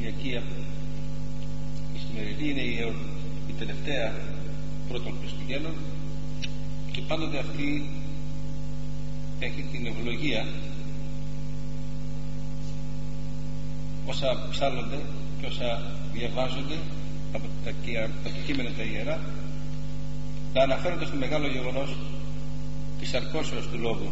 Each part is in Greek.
Κυριακή η σημερινή είναι η τελευταία πρώτων Χριστουγέννων, και πάντοτε αυτή έχει την ευλογία όσα ψάλλονται και όσα διαβάζονται από τα κείμενα τα Ιερά να αναφέρονται στο μεγάλο γεγονός της αρκώσεως του Λόγου.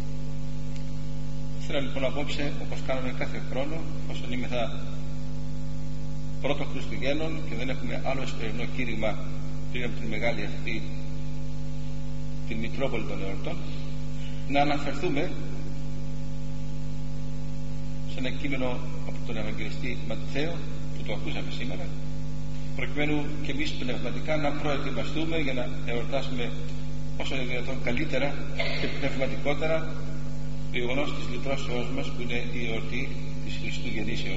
Θέλω λοιπόν απόψε, όπως κάνουμε κάθε χρόνο, όσον είμεθα πρώτων Χριστουγέννων και δεν έχουμε άλλο εσπερινό κήρυγμα πριν από την μεγάλη αυτή την Μητρόπολη των εορτών, να αναφερθούμε σε ένα κείμενο από τον Ευαγγελιστή Ματθαίο που το ακούσαμε σήμερα, προκειμένου και εμείς πνευματικά να προετοιμαστούμε για να εορτάσουμε όσο είναι δυνατόν καλύτερα και πνευματικότερα το γεγονός της λυτρώσεώς μας, που είναι η εορτή της Χριστού Γεννήσεως.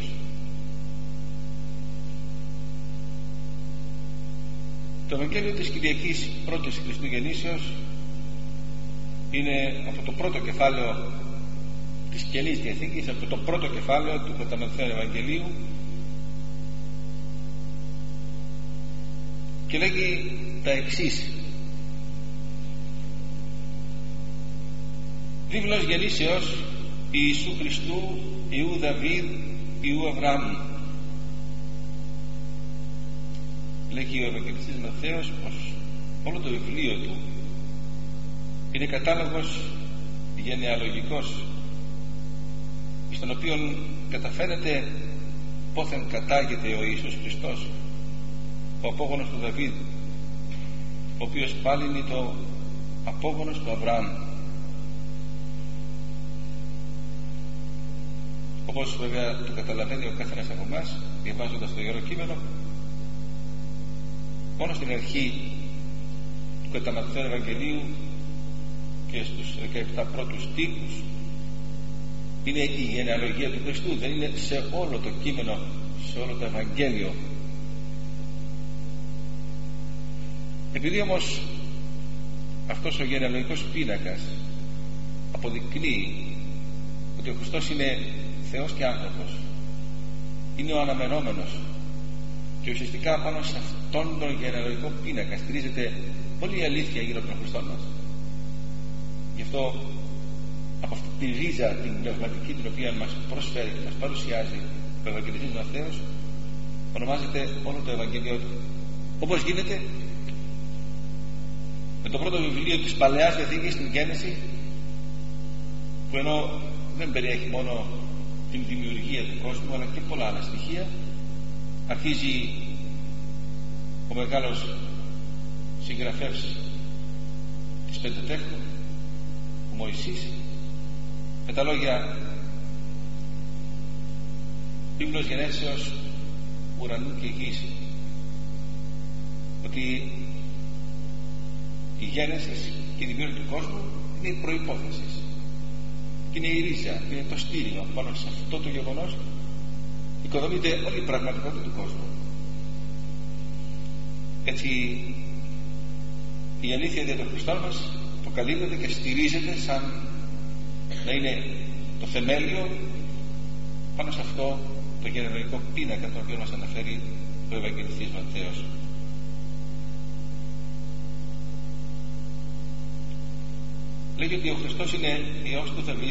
Το Ευαγγέλιο της Κυριακής πρώτης Χριστού Γεννήσεως είναι από το πρώτο κεφάλαιο της Καινής Διαθήκης, από το πρώτο κεφάλαιο του Καταμαθαίων Ευαγγελίου, και λέγει τα εξής: Βίβλος γεννήσεως Ιησού Χριστού, Ιού Δαβίδ, Ιού Αβραάμ. Λέγει ο Ευαγγελιστής Ματθαίος πως όλο το βιβλίο του είναι κατάλογος γενεαλογικός, στον οποίο καταφέρεται πόθεν κατάγεται ο Ιησούς Χριστός, ο απόγονος του Δαβίδ, ο οποίος πάλι είναι το απόγονος του Αβραάμ. Όπως βέβαια το καταλαβαίνει ο καθένας από εμάς διαβάζοντας το Ιερό Κείμενο, μόνο στην αρχή του Καταμαθαίων Ευαγγελίου και στους 17 πρώτους στίχους είναι η γενεαλογία του Χριστού, δεν είναι σε όλο το κείμενο, σε όλο το Ευαγγέλιο. Επειδή όμως αυτός ο γενεαλογικός πίνακας αποδεικνύει ότι ο Χριστός είναι Θεός και άνθρωπος, είναι ο αναμενόμενος, και ουσιαστικά πάνω σε αυτόν τον γενεαλογικό πίνακα στηρίζεται πολλή αλήθεια γύρω από τον Χριστό μας. Γι' αυτό από αυτή τη ρίζα την πνευματική την οποία μας προσφέρει και μας παρουσιάζει ο Ευαγγελιστής Ματθαίος, ονομάζεται όλο το Ευαγγέλιο του. Όπως γίνεται με το πρώτο βιβλίο της Παλαιάς Διαθήκης, την Γένεση, που ενώ δεν περιέχει μόνο την δημιουργία του κόσμου αλλά και πολλά άλλα στοιχεία, αρχίζει ο μεγάλος συγγραφέας της Πεντετέχνου, ο Μωυσής, με τα λόγια «Βίβλος γενέσεως ουρανού και γης», ότι η γένεση και η δημιουργία του κόσμου είναι η προϋπόθεση και είναι η ρίζα, είναι το στήριγμα. Πάνω σε αυτό το γεγονός οικοδομείται όλη η πραγματικότητα του κόσμου. Έτσι η αλήθεια για τον Χριστό μας αποκαλύπτεται και στηρίζεται σαν να είναι το θεμέλιο πάνω σε αυτό το γενεαλογικό πίνακα το οποίο μας αναφέρει ο Ευαγγελιστής Ματθαίος. Λέγει ότι ο Χριστός είναι Υιός του Δαβίδ,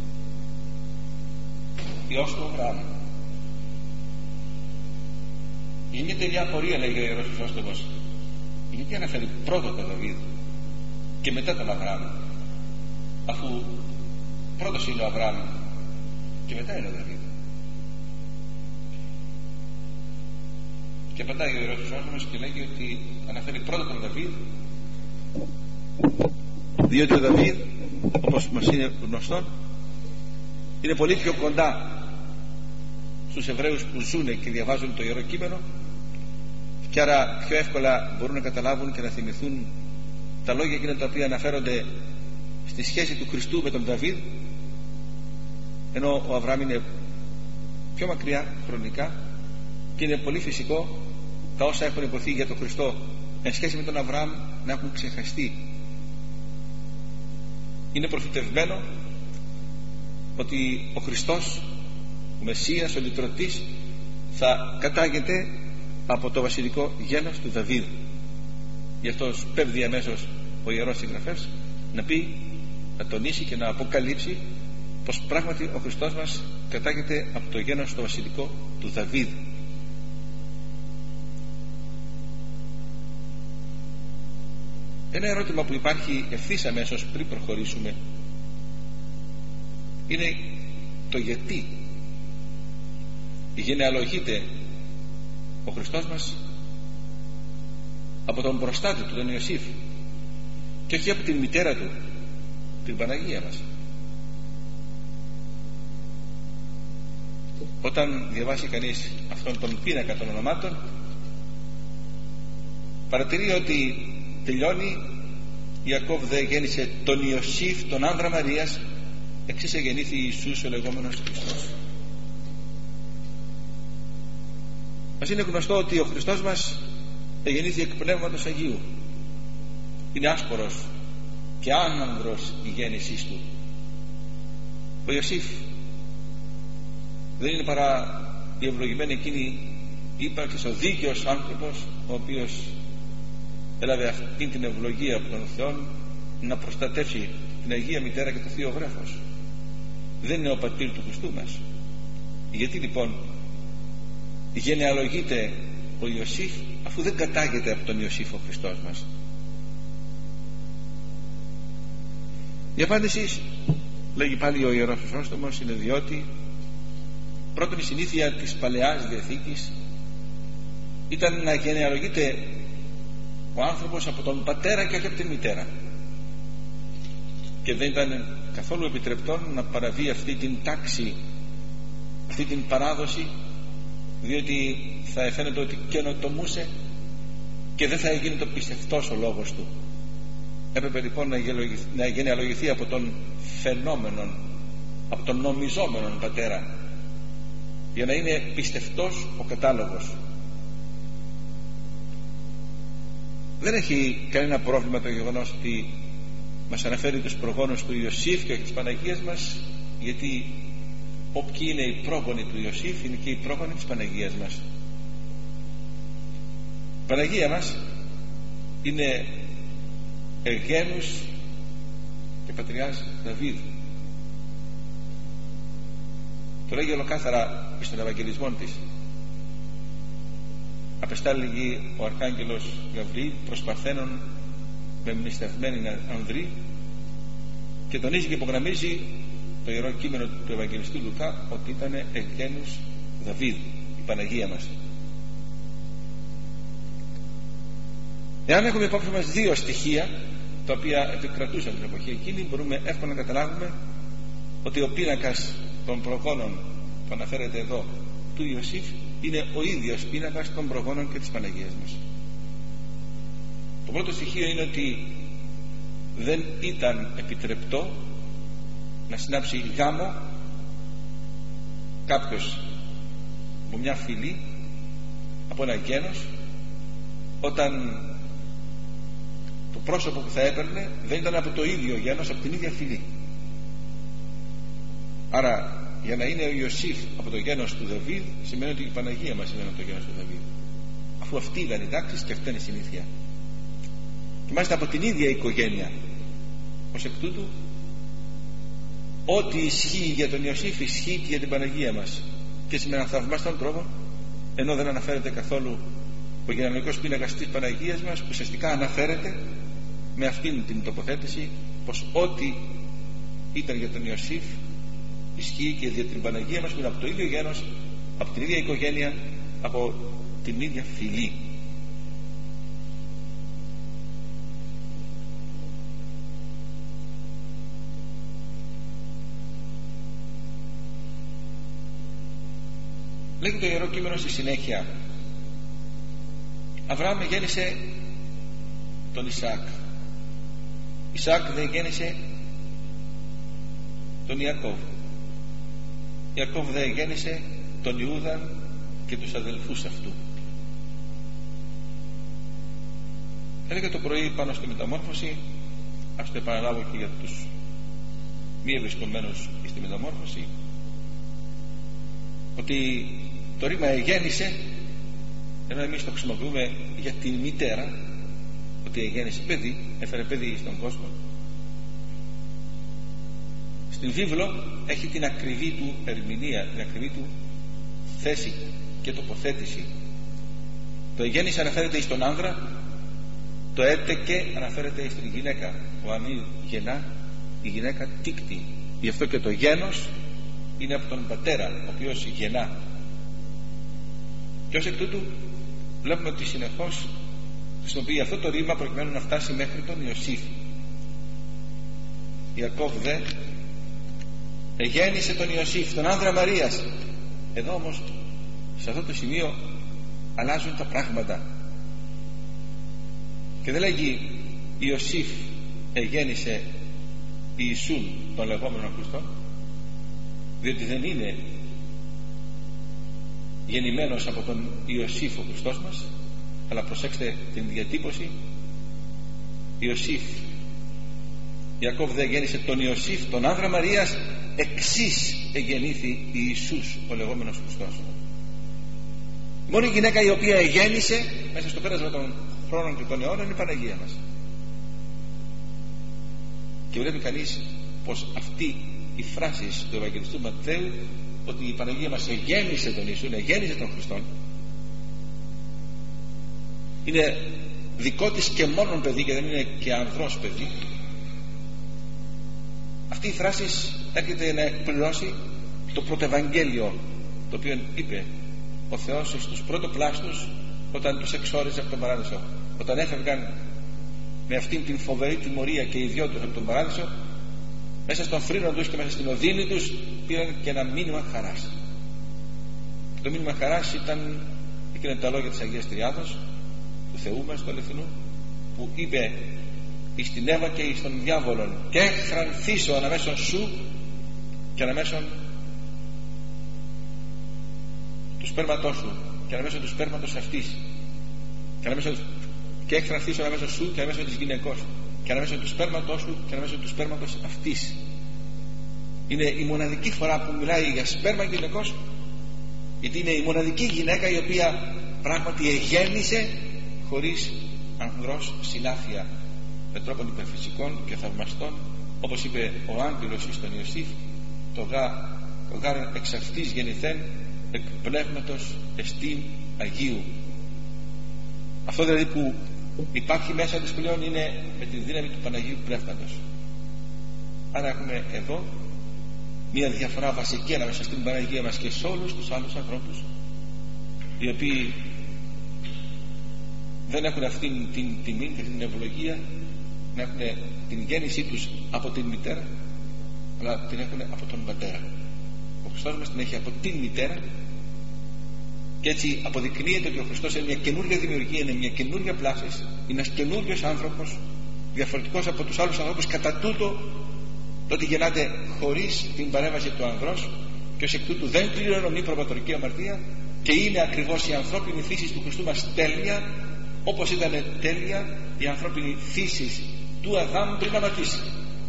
Υιός του Αβραάμ. Γίνεται μια απορία, λέγει ο Ιερός Χρυσόστομος, γιατί αναφέρει πρώτα τον Δαβίδ και μετά τον Αβραάμ, αφού πρώτος είναι ο Αβραάμ και μετά είναι ο Δαβίδ. Και απαντάει ο Ιερός Χρυσόστομος και λέγει ότι αναφέρει πρώτα τον Δαβίδ διότι ο Δαβίδ, όπως μας είναι γνωστό, είναι πολύ πιο κοντά στους Εβραίους που ζουν και διαβάζουν το Ιερό Κείμενο, και άρα πιο εύκολα μπορούν να καταλάβουν και να θυμηθούν τα λόγια εκείνα τα οποία αναφέρονται στη σχέση του Χριστού με τον Δαβίδ, ενώ ο Αβραάμ είναι πιο μακριά χρονικά και είναι πολύ φυσικό τα όσα έχουν υποθεί για τον Χριστό εν σχέση με τον Αβραάμ να έχουν ξεχαστεί. Είναι προφητευμένο ότι ο Χριστός, ο Μεσσίας, ο Λυτρωτής, θα κατάγεται από το βασιλικό γένος του Δαβίδ. Γι' αυτό πέφτει αμέσως ο Ιερός Συγγραφέας να πει, να τονίσει και να αποκαλύψει πως πράγματι ο Χριστός μας κατάγεται από το γένος το βασιλικό του Δαβίδ. Ένα ερώτημα που υπάρχει ευθύς αμέσως πριν προχωρήσουμε είναι το γιατί γενεαλογείται ο Χριστός μας από τον προστάτη του, τον Ιωσήφ, και όχι από την μητέρα του, την Παναγία μας. Όταν διαβάσει κανείς αυτόν τον πίνακα των ονομάτων, παρατηρεί ότι τελειώνει Ιακώβ δε γέννησε τον Ιωσήφ, τον άνδρα Μαρίας, εξής εγεννήθη Ιησούς ο λεγόμενος Χριστός. Μας είναι γνωστό ότι ο Χριστός μας εγεννήθη εκ Πνεύματος Αγίου. Είναι άσπορος και άνανδρος η γέννησής του. Ο Ιωσήφ δεν είναι παρά η ευλογημένη εκείνη ύπαρξη, ο δίκαιος άνθρωπος, ο οποίος έλαβε αυτή την ευλογία από τον Θεό να προστατεύσει την Αγία Μητέρα και το Θείο Βρέφος. Δεν είναι ο πατήρ του Χριστού μας. Γιατί λοιπόν γενεαλογείται ο Ιωσήφ, αφού δεν κατάγεται από τον Ιωσήφ ο Χριστός μας? Η απάντηση, λέγει πάλι ο Ιερός Χρυσόστομος, είναι διότι πρώτον η συνήθεια της Παλαιάς Διαθήκης ήταν να γενεαλογείται ο άνθρωπος από τον πατέρα και όχι από την μητέρα, και δεν ήταν καθόλου επιτρεπτόν να παραβεί αυτή την τάξη, αυτή την παράδοση, διότι θα φαίνεται ότι καινοτομούσε και δεν θα έγινε το πιστευτός ο λόγος του. Έπρεπε λοιπόν να γενεαλογηθεί από τον φαινόμενον, από τον νομιζόμενον πατέρα, για να είναι πιστευτός ο κατάλογος. Δεν έχει κανένα πρόβλημα το γεγονός ότι μας αναφέρει τους προγόνους του Ιωσήφ και της Παναγίας μας, γιατί όποιοι είναι οι πρόγονοι του Ιωσήφ είναι και οι πρόγονοι της Παναγίας μας. Η Παναγία μας είναι εγγένους και πατριάς Δαβίδ. Το λέγει ολοκάθαρα στον Ευαγγελισμό της. Απεστάλλει ο Αρχάγγελος Γαβριήλ προς Παρθένον με μνηστευμένη ανδρή, και τονίζει και υπογραμμίζει το ιερό κείμενο του Ευαγγελιστού Λουκά ότι ήταν εγγένους Δαβίδ η Παναγία μας. Εάν έχουμε υπόψη μας δύο στοιχεία τα οποία επικρατούσαν την εποχή εκείνη, μπορούμε εύκολα να καταλάβουμε ότι ο πίνακας των προγόνων που αναφέρεται εδώ του Ιωσήφ είναι ο ίδιος πίνακας των προγόνων και της Παναγίας μας. Το πρώτο στοιχείο είναι ότι δεν ήταν επιτρεπτό να συνάψει γάμο κάποιος από μια φυλή, από ένα γένος, όταν το πρόσωπο που θα έπαιρνε δεν ήταν από το ίδιο γένος, από την ίδια φυλή. Άρα για να είναι ο Ιωσήφ από το γένος του Δαβίδ σημαίνει ότι η Παναγία μας είναι από το γένος του Δαβίδ, αφού αυτή ήταν η τάξη και αυτή είναι η συνήθεια, και μάλιστα από την ίδια οικογένεια. Ως εκ τούτου ό,τι ισχύει για τον Ιωσήφ ισχύει και για την Παναγία μας, και με έναν θαυμάστον τρόπο, ενώ δεν αναφέρεται καθόλου ο γενεαλογικός πίνακας της Παναγίας μας, ουσιαστικά αναφέρεται με αυτήν την τοποθέτηση πως ό,τι ήταν για τον Ιωσήφ ισχύει και για την Παναγία μας, που είναι από το ίδιο γένος, από την ίδια οικογένεια, από την ίδια φυλή. Λέγει το Ιερό Κείμενο στη συνέχεια, Αβραάμ γέννησε τον Ισαάκ, Ισαάκ δεν γέννησε τον Ιακώβ, Ιακώβ δεν γέννησε τον Ιούδα και τους αδελφούς αυτού. Έλεγε το πρωί πάνω στη μεταμόρφωση, ας το επαναλάβω και για τους μη ευρισκομένους στη μεταμόρφωση, ότι το ρήμα εγέννησε, ενώ εμείς το χρησιμοποιούμε για την μητέρα, ότι εγέννησε παιδί, έφερε παιδί στον κόσμο. Στην βίβλο έχει την ακριβή του ερμηνεία, την ακριβή του θέση και τοποθέτηση. Το εγέννησε αναφέρεται στον άνδρα, το έτεκε αναφέρεται στην γυναίκα. Ο ανή γεννά, η γυναίκα τίκτη. Γι' αυτό και το γένος είναι από τον πατέρα, ο οποίος γεννά. Και ως εκ τούτου βλέπουμε ότι συνεχώς χρησιμοποιεί αυτό το ρήμα προκειμένου να φτάσει μέχρι τον Ιωσήφ. Ιακώβ δε εγέννησε τον Ιωσήφ, τον άνδρα Μαρίας. Εδώ όμως σε αυτό το σημείο αλλάζουν τα πράγματα και δεν λέγει Ιωσήφ εγέννησε Ιησούν, τον λεγόμενο Χριστό, διότι δεν είναι γεννημένος από τον Ιωσήφ ο Χριστός μας, αλλά προσέξτε την διατύπωση. Ιωσήφ, Ιακώβ δε γέννησε τον Ιωσήφ, τον άνδρα Μαρίας, εξής εγεννήθη Ιησούς ο λεγόμενος Χριστός. Μόνο η γυναίκα η οποία εγέννησε μέσα στο πέρασμα των χρόνων και των αιώνων είναι η Παναγία μας. Και βλέπει κανείς πως αυτή η φράση του Ευαγγελιστού Ματθαίου, ότι η Παναγία μας εγέννησε τον Ιησούν, εγέννησε τον Χριστόν, είναι δικό της και μόνον παιδί και δεν είναι και ανδρός παιδί. Αυτή η φράση έρχεται να εκπληρώσει το πρώτο Ευαγγέλιο, το οποίο είπε ο Θεός στους πρωτοπλάστους όταν τους εξόριζε από τον παράδεισο. Όταν έφευγαν με αυτήν την φοβερή τιμωρία και οι δυο τους από τον παράδεισο, μέσα στον φρύνο τους και μέσα στην οδύνη τους πήραν και ένα μήνυμα χαράς. Και το μήνυμα χαράς ήταν εκείνα τα λόγια της Αγίας Τριάδος, του Θεού μας του αληθινού, που είπε εις την Εύα και εις τον διάβολον, και εκθρανθήσω αναμέσων σου και αναμέσων του σπέρματός σου και αναμέσων του σπέρματος αυτής και εκθρανθήσω αναμέσων σου και αναμέσων της γυναικός και αναμέσων του σπέρματός σου και αναμέσων του σπέρματος αυτής. Είναι η μοναδική φορά που μιλάει για σπέρμα γυναικός, γιατί είναι η μοναδική γυναίκα η οποία πράγματι εγέννησε χωρίς ανδρός συνάφεια, με τρόπον υπερφυσικών και θαυμαστών, όπως είπε ο άγγελος εις τον Ιωσήφ, το γάρ εξ αυτής γεννηθέν εκ πνεύματος εστίν Αγίου. Αυτό δηλαδή που υπάρχει μέσα της πλέον είναι με τη δύναμη του Παναγίου Πνεύματος. Άρα έχουμε εδώ μια διαφορά βασική ανάμεσα στην Παναγία μας και σε όλους τους άλλους ανθρώπους, οι οποίοι δεν έχουν αυτήν την τιμή και την ευλογία να έχουν την γέννησή τους από την μητέρα, αλλά την έχουν από τον πατέρα. Ο Χριστός μας την έχει από την μητέρα, και έτσι αποδεικνύεται ότι ο Χριστός είναι μια καινούργια δημιουργία, είναι μια καινούργια πλάση, είναι ένας καινούριος άνθρωπος, διαφορετικός από τους άλλους ανθρώπους, κατά τούτο το ότι γεννάται χωρίς την παρέμβαση του ανδρός, και ως εκ τούτου δεν κληρονομεί προπατορική αμαρτία, και είναι ακριβώς η ανθρώπινη φύση του Χριστού μας τέλεια, όπως ήταν τέλεια η ανθρώπινη φύση του Αδάμ πριν αμαρτήσει.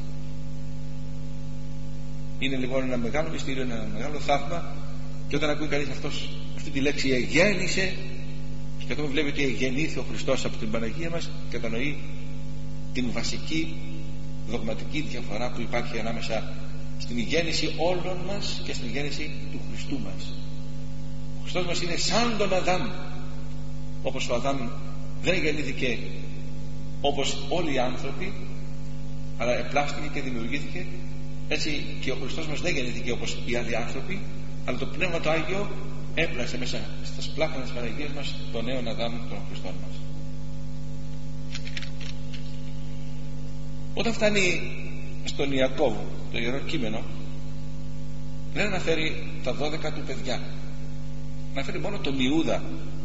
Είναι λοιπόν ένα μεγάλο μυστήριο, ένα μεγάλο θαύμα, και όταν ακούει κανείς αυτή τη λέξη εγέννησε, και κατόπιν βλέπει ότι εγεννήθη ο Χριστός από την Παναγία μας, κατανοεί την βασική δογματική διαφορά που υπάρχει ανάμεσα στην γέννηση όλων μας και στην γέννηση του Χριστού μας. Ο Χριστός μας είναι σαν τον Αδάμ, όπως ο Αδάμ δεν γεννήθηκε όπως όλοι οι άνθρωποι, αλλά επλάστηκε και δημιουργήθηκε, έτσι και ο Χριστός μας δεν γεννήθηκε όπως οι άλλοι άνθρωποι, αλλά το Πνεύμα το Άγιο έπλασε μέσα στα σπλάχνα της Παναγίας μας τον νέον Αδάμ, τον Χριστό μας. Όταν φτάνει στον Ιακώβ το Ιερό Κείμενο, δεν αναφέρει τα 12 του παιδιά, αναφέρει μόνο τον Ιούδα.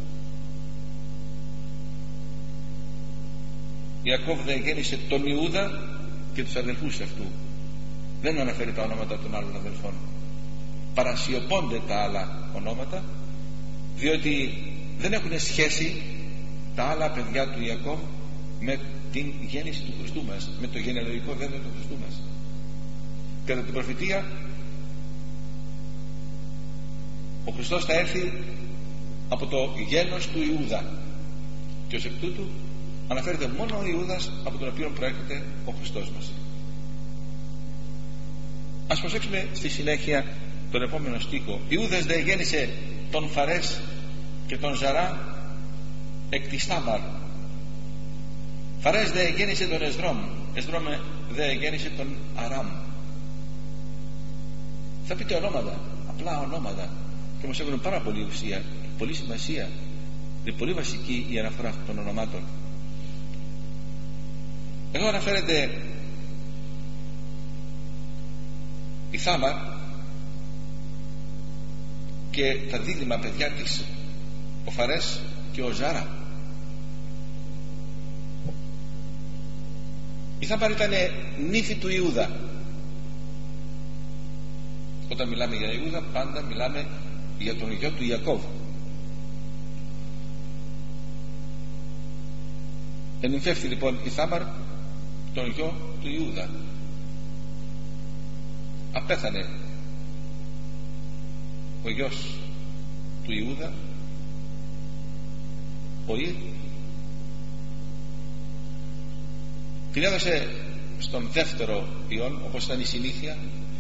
Ιακώβ δεν γέννησε τον Ιούδα και τους αδελφούς αυτού. Δεν αναφέρει τα ονόματα των άλλων αδελφών. Παρασιωπώνται τα άλλα ονόματα, διότι δεν έχουν σχέση τα άλλα παιδιά του Ιακώβ με την γέννηση του Χριστού μας, με το γενεαλογικό δέντρο του Χριστού μας. Κατά την προφητεία Ο Χριστός θα έρθει από το γένος του Ιούδα, και ως εκ τούτου αναφέρεται μόνο ο Ιούδας από τον οποίο προέρχεται ο Χριστός μας. Ας προσέξουμε στη συνέχεια τον επόμενο στίχο. Ιούδας δε γέννησε τον Φαρές και τον Ζαρά εκ της Θάμαρ. Φαρές δε γέννησε τον Εσδρόμ, Εσδρόμ δε γέννησε τον Αράμ. Θα πείτε ονόματα, απλά ονόματα, και όμως έχουν πάρα πολύ ουσία, πολύ σημασία. Είναι πολύ βασική η αναφορά αυτών των ονομάτων. Εδώ αναφέρεται η Θάμαρ και τα δίδυμα παιδιά της, ο Φαρές και ο Ζάρα. Η Θάμαρ ήταν νύφη του Ιούδα. Όταν μιλάμε για Ιούδα πάντα μιλάμε για τον γιο του Ιακώβ. Ενυμφεύθη λοιπόν η Θάμαρ τον γιο του Ιούδα. Απέθανε ο γιος του Ιούδα, ο Ιρ, την έδωσε στον δεύτερο ιόν, όπως ήταν η συνήθεια.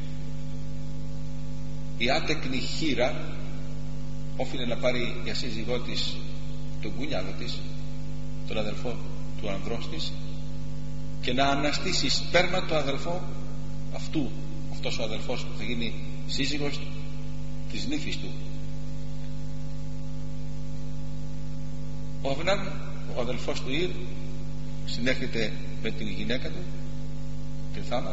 Η άτεκνη χήρα όφιλε να πάρει για σύζυγό της τον κουνιάδο της, τον αδελφό του ανδρός της, και να αναστήσει σπέρμα το αδελφό αυτού. Αυτός ο αδελφός που θα γίνει σύζυγος της νύφης του. Ο Αυνάμ, ο αδελφός του Ιρ, συνέρχεται με την γυναίκα του, την Θάμαρ,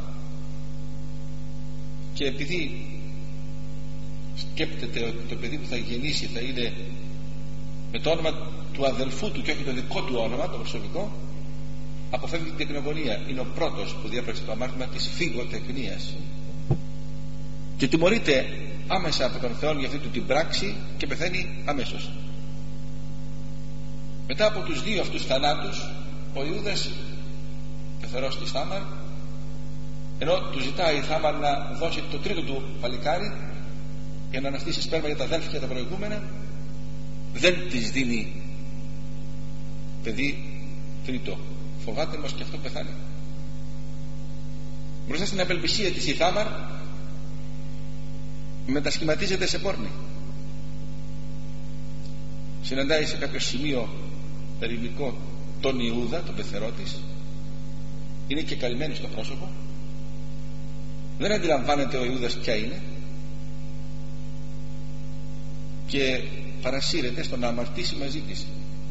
και επειδή σκέπτεται ότι το παιδί που θα γεννήσει θα είναι με το όνομα του αδελφού του και όχι το δικό του όνομα, το προσωπικό, αποφεύγει την τεκνογωνία. Είναι ο πρώτος που διέπραξε το αμάρτημα της φυγοτεκνίας και τιμωρείται άμεσα από τον Θεό για αυτή του την πράξη και πεθαίνει αμέσως. Μετά από τους δύο αυτούς θανάτους, ο Ιούδας, πεθερός της Θάμαρ, ενώ του ζητάει η Θάμαρ να δώσει το τρίτο του παλικάρι για να αναστήσει σπέρμα για τα αδέλφια τα προηγούμενα, δεν της δίνει παιδί τρίτο. Φοβάται πως και αυτό πεθάνει. Μπροστά στην απελπισία της η Θάμαρ μετασχηματίζεται σε πόρνη. Συναντάει σε κάποιο σημείο ερημικό τον Ιούδα, τον πεθερό της, είναι και καλυμμένη στο πρόσωπο, δεν αντιλαμβάνεται ο Ιούδας ποια είναι και παρασύρεται στο να αμαρτήσει μαζί της.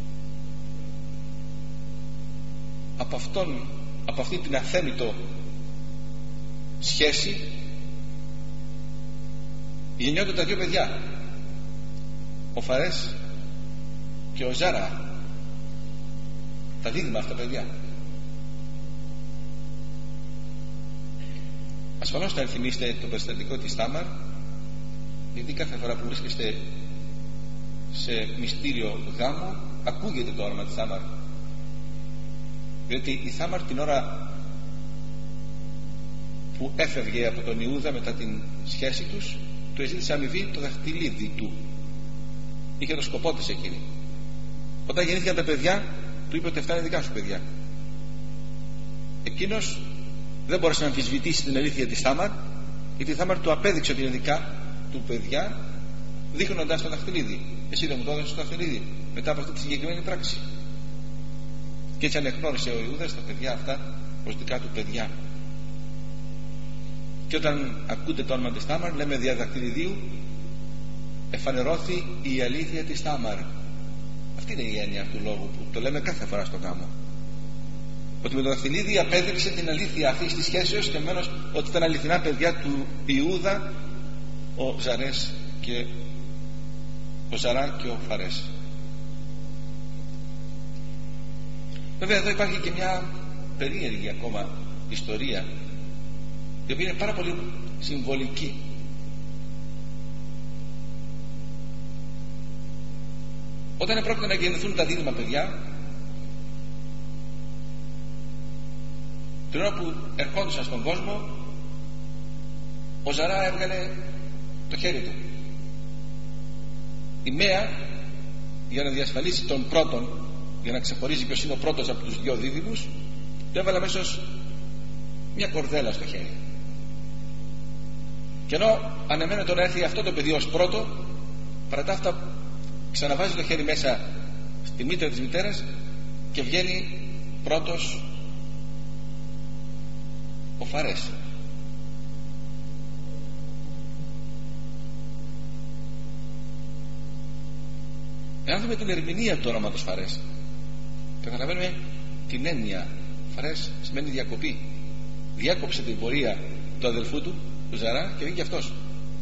Από αυτή την αθέμητο σχέση γεννιόνται τα δύο παιδιά, ο Φαρές και ο Ζάρα, τα δίδυμα αυτά παιδιά. Ασφαλώς θα ενθυμίστε το περιστατικό της Θάμαρ, γιατί κάθε φορά που βρίσκεστε σε μυστήριο γάμο ακούγεται το όνομα της Θάμαρ, διότι η Θάμαρ την ώρα που έφευγε από τον Ιούδα μετά την σχέση τους, του εζήτησε αμοιβή το δαχτυλίδι του. Είχε το σκοπό της εκείνη. Όταν γεννήθηκαν τα παιδιά, του είπε ότι αυτά είναι δικά σου παιδιά. Εκείνος δεν μπόρεσε να αμφισβητήσει την αλήθεια της Θάμαρ, γιατί η Θάμαρ του απέδειξε ότι είναι δικά του παιδιά, δείχνοντας το δαχτυλίδι. Εσύ δεν μου το έδωσες το δαχτυλίδι μετά από αυτή τη συγκεκριμένη πράξη. Και έτσι ανεγνώρισε ο Ιούδας τα παιδιά αυτά ως δικά του παιδιά. Και όταν ακούτε το όνομα της Θάμαρ, λέμε δια δαχτυλιδίου εφανερώθη η αλήθεια της Θάμαρ. Αυτή είναι η έννοια του λόγου που το λέμε κάθε φορά στο γάμο, ότι με το δαχτυλίδι απέδειξε την αλήθεια αυτής της σχέσεως και επομένως ότι ήταν αληθινά παιδιά του Ιούδα ο Ζαρές και ο Ζαρά και ο Φαρές. Βέβαια εδώ υπάρχει και μια περίεργη ακόμα ιστορία, η οποία είναι πάρα πολύ συμβολική. Όταν επρόκειται να γεννηθούν τα δίδυμα παιδιά, την ώρα που ερχόντουσαν στον κόσμο, ο Ζαρά έβγαλε το χέρι του Η Μαία, για να διασφαλίσει τον πρώτον, για να ξεχωρίζει ποιος είναι ο πρώτος από τους δυο δίδυμους, του έβαλε αμέσως μια κορδέλα στο χέρι. Και ενώ ανεμένεται να έρθει αυτό το παιδί ως πρώτο, παρά τα αυτά ξαναβάζει το χέρι μέσα στη μήτρα της μητέρας και βγαίνει πρώτος ο Φαρές. Εάν δούμε την ερμηνεία του όνοματος Φαρές, καταλαβαίνουμε την έννοια. Φαρές σημαίνει διακοπή. Διάκοψε την πορεία του αδελφού του, του Ζαρά, και βγήκε αυτός.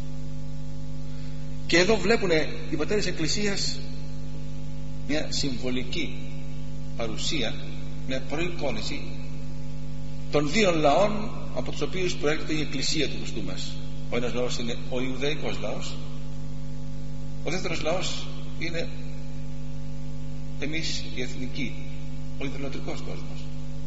Και εδώ βλέπουν οι πατέρες Εκκλησίας μια συμβολική παρουσία, μια προεικόνηση των δύο λαών από τους οποίους προέρχεται η Εκκλησία του Χριστού μας. Ο ένας λαός είναι ο Ιουδαϊκός λαός, ο δεύτερος λαός είναι εμείς οι εθνικοί, ο ιδωλοτρικός κόσμος.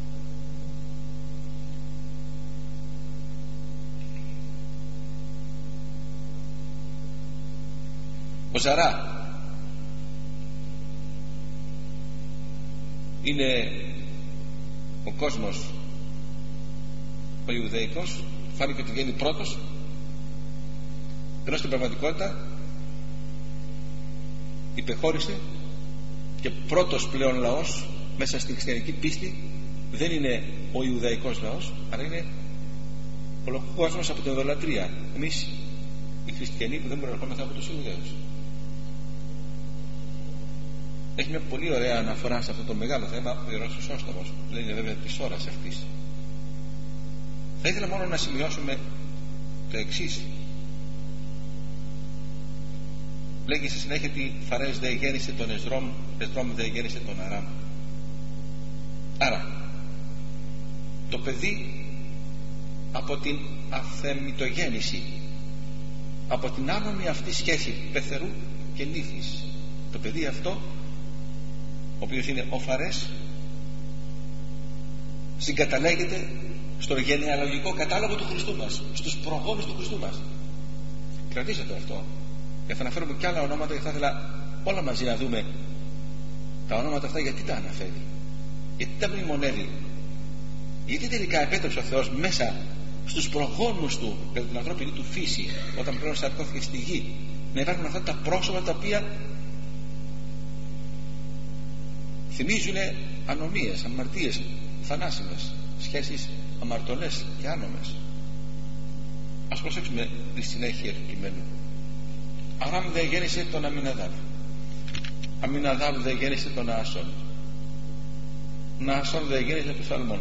Ο Ζαρά είναι ο κόσμος ο Ιουδαϊκός, φάνηκε ότι βγαίνει πρώτος, ενώ στην πραγματικότητα υπεχώρησε και πρώτος πλέον λαός μέσα στην χριστιανική πίστη δεν είναι ο Ιουδαϊκός λαός, αλλά είναι ο κόσμος από την ειδωλατρία, εμείς οι χριστιανοί που δεν προερχόμεθα από τους Ιουδαίους. Έχει μια πολύ ωραία αναφορά σε αυτό το μεγάλο θέμα ο Ιερός Χρυσόστομος, λένε βέβαια της ώρας αυτής. Θα ήθελα μόνο να σημειώσουμε το εξής. Λέγει στη συνέχεια ότι Φαρές δε γέννησε τον Εσδρόμ, Εσδρόμ δε γέννησε τον Αράμ. Άρα το παιδί από την αθεμιτογέννηση, από την άνομη αυτή σχέση πεθερού και νύφης, το παιδί αυτό, ο οποίος είναι ο Φαρές, συγκαταλέγεται στο γενεαλογικό κατάλογο του Χριστού μας, στους προγόνους του Χριστού μας. Κρατήστε το αυτό, και θα αναφέρουμε και άλλα ονόματα, και θα ήθελα όλα μαζί να δούμε τα ονόματα αυτά, γιατί τα αναφέρει, γιατί τα μνημονεύει, γιατί τελικά επέτρεψε ο Θεός μέσα στους προγόνους του, κατά την ανθρώπινη του φύση, όταν πλέον σαρκώθηκε στη γη, να υπάρχουν αυτά τα πρόσωπα τα οποία θυμίζουν ανομίες, αμαρτίες, θανάσιμες, σχέσεις αμαρτωλές και άνομες. Ας προσέξουμε τη συνέχεια του κειμένου. Αράμ δε γέννησε τον Αμιναδάβ, Αμιναδάβ δε γέννησε τον Ναασόν, Ναασόν δε γέννησε τον Σαλμόν,